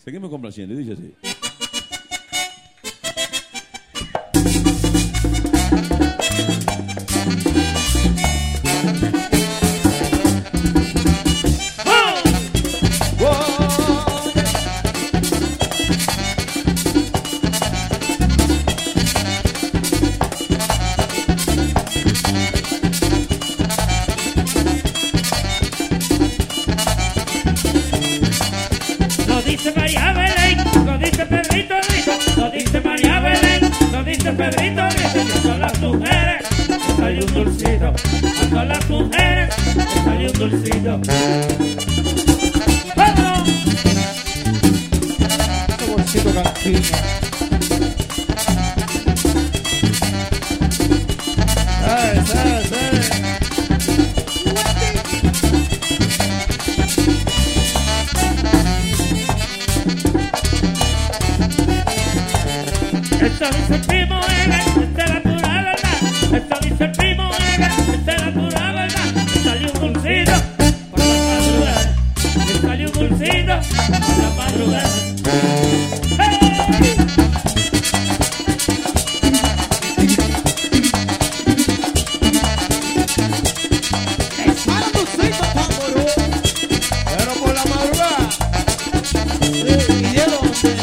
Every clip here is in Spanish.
Seguimos complaciendo, dice así. Lo dice María Belén, lo dice Pedrito Rico, lo dice María Belén, lo dice Pedrito Rico, y a todas las mujeres les hay un dulcito, a todas las mujeres les hay un dulcito. ¡Vamos! Ese bolsito cantina. Esto dice el primo Eve, esta es la pura verdad. Esto dice el primo Eve, esta es la pura verdad. Me salió un dulcito por la madrugada. Me salió un dulcito por la madrugada. ¡Hey! Para dulcito, Pamorú. Pero por la madrugada. Sí, ¿y de dónde?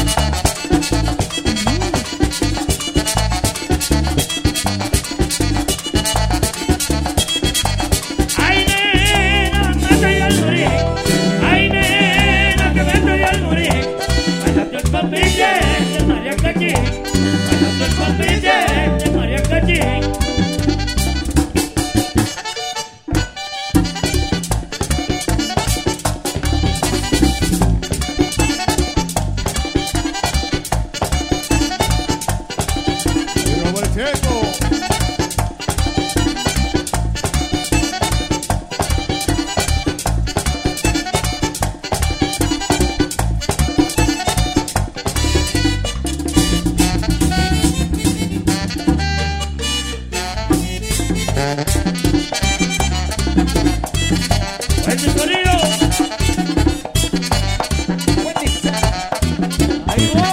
Ay, nena, me estoy al morir. Ay, nena, que me estoy al morir. Bailando el papille de María Cachín. Bailando el papille de María Cachín. ¡Ese sonido! Ahí va.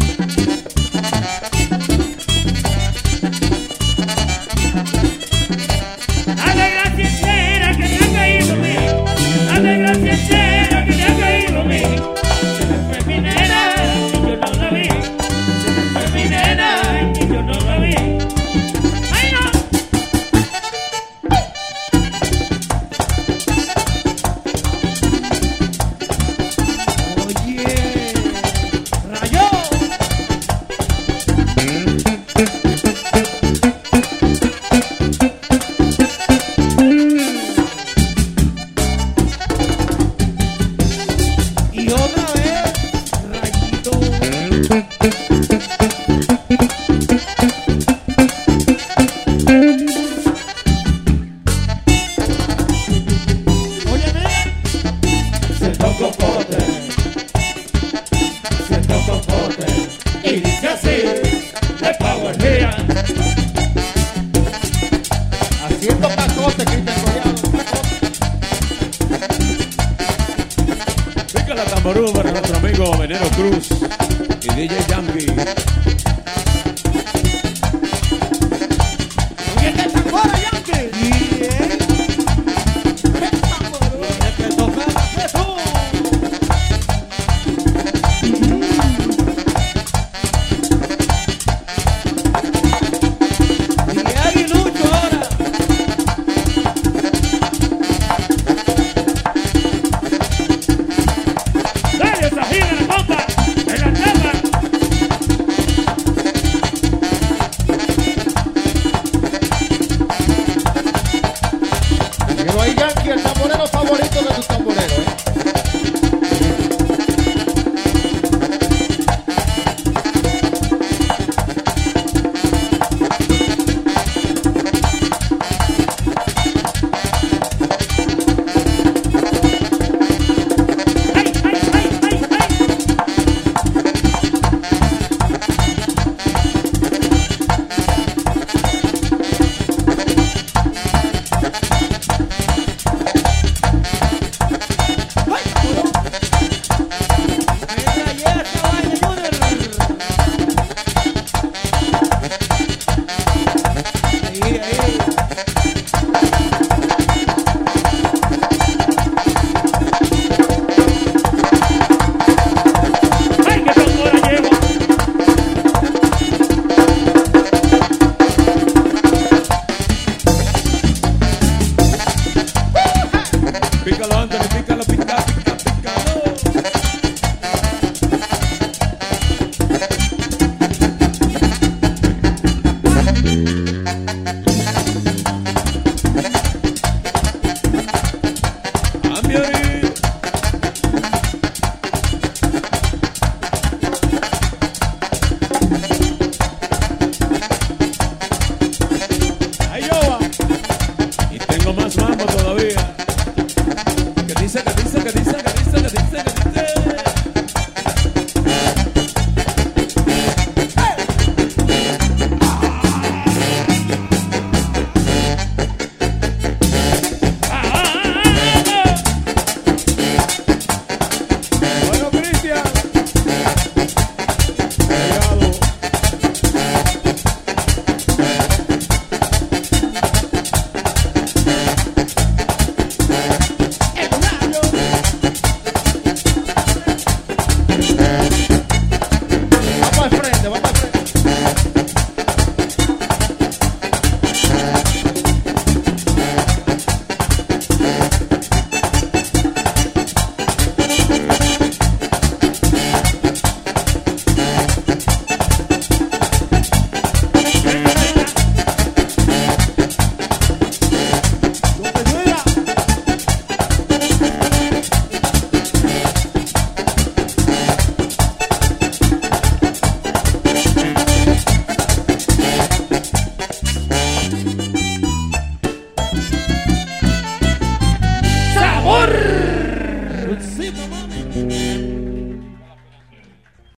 Dale gracias entera que me ha caído bien. Dale gracias entera que me ha caído bien. Se me fue mi nena y yo no la vi. Se me fue mi nena y yo no la vi. ¡Ay, no! Oye, Rayo. Y otra vez, Rayito. Óyeme. Siento cocote, siento cocote, y dice así, de Power Here. Haciendo pacote, Cristian Collado. Pica la tamború para nuestro amigo Venero Cruz y DJ Yankee.